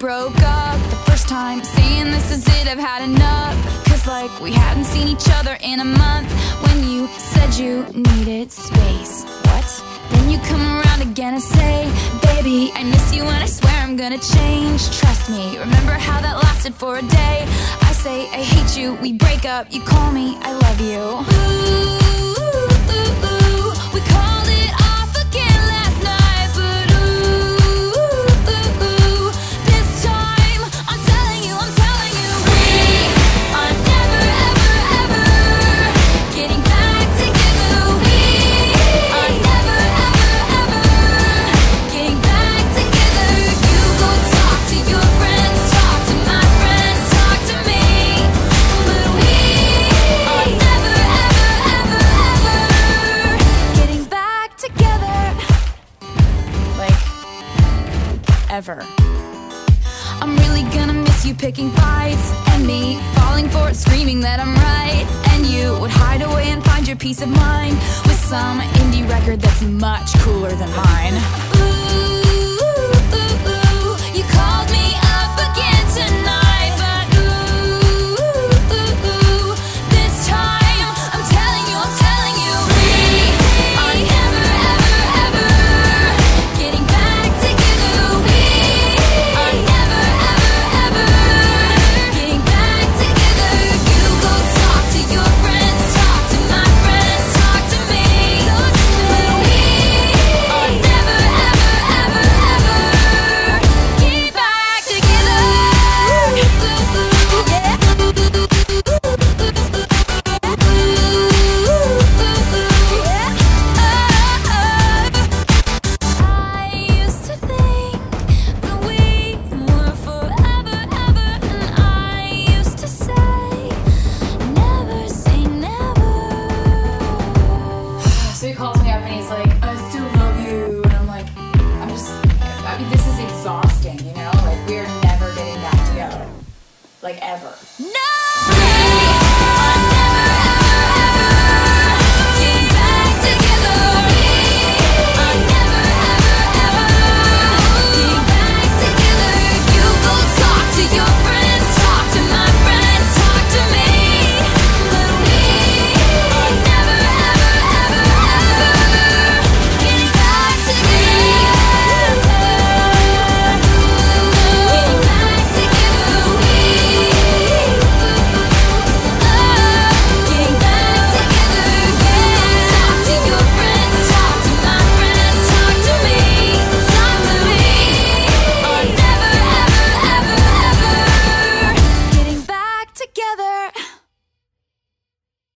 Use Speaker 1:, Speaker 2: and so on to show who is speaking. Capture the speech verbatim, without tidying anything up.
Speaker 1: broke up the first time, saying this is it, I've had enough. Cause like we hadn't seen each other in a month. When you said you needed space, what? Then you come around again and say, baby, I miss you and I swear I'm gonna change. Trust me, remember how that lasted for a day? I say I hate you, we break up, you call me I love you. Ooh, ooh, ooh, ooh. We called it off again last night, but ooh, ooh, ooh. This time I'm telling you, I'm telling you, we are never, ever, ever getting back together. We are never, ever, ever getting back together. You go talk to your friends, talk to my friends, talk to me, but we are never, ever, ever, ever getting back together. Like, ever. I'm really gonna miss you picking fights, and me falling for it, screaming that I'm right. And you would hide away and find your peace of mind with some indie record that's much cooler than mine. Ooh, ooh, ooh. You called me up again tonight, but ooh, ooh, ooh. This time I'm telling you, I'm telling you, we are never, ever, ever getting back together. We are never, ever, ever getting back together. You go talk to your friends, talk to my friends, talk to me, but we are never, ever, ever, ever getting back together. I used to think that we were forever, ever, and I used to say, never say never.
Speaker 2: So he calls me up and he's like, I still love you. And I'm like, I'm just, I mean, this is exhausting, you know? Like, we're never getting back together. Like, ever.